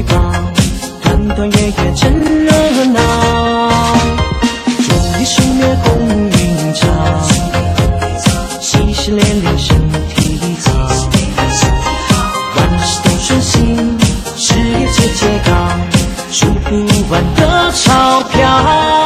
高，团团圆圆真热闹。祝你数年功运长，喜事连连身体好，万事都顺心，事业节节高，数不完的钞票。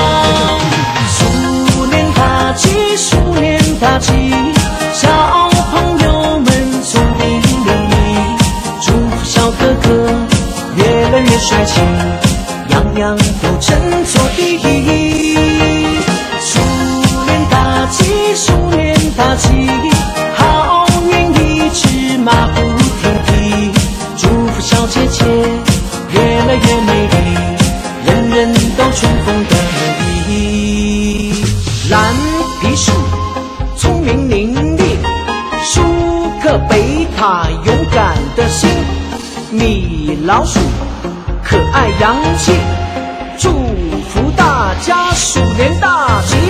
鼠年大吉，鼠年大吉，小朋友们聪明伶俐，祝福小哥哥越来越帅气，样样都争做第一。鼠年大吉，鼠年大吉，好运一直马不停蹄，祝福小姐姐越来越美丽，人人都春风得意。蓝皮鼠聪明伶俐，舒克贝塔勇敢的心，米老鼠可爱洋气，祝福大家鼠年大吉。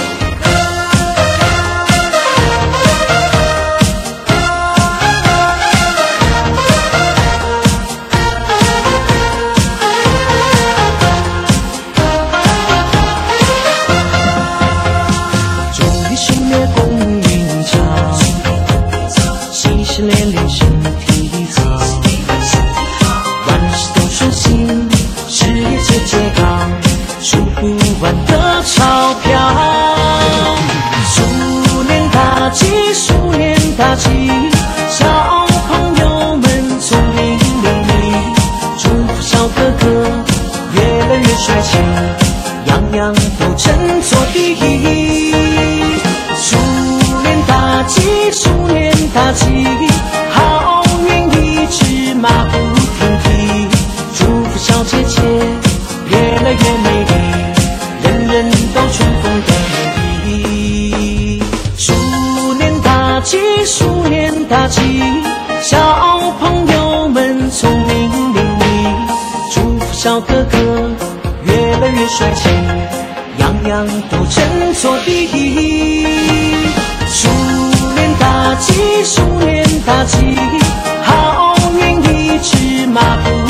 祝你鼠年功运长，喜事连连身体好，万事都顺心，事业节节高，数不完的钞票。鼠年大吉，鼠年大吉，小朋友们聪明伶俐，祝福小哥哥越来越帅气，样样都争做第一。鼠年大吉，鼠年大吉，好运一直马不停蹄，祝福小姐姐越来越美丽，人人都春风得意。鼠年大吉，鼠年大吉，小朋友们聪明伶俐，祝福小哥哥越来越帅气，样样都争做第一。鼠年大吉，鼠年大吉，好运一直马不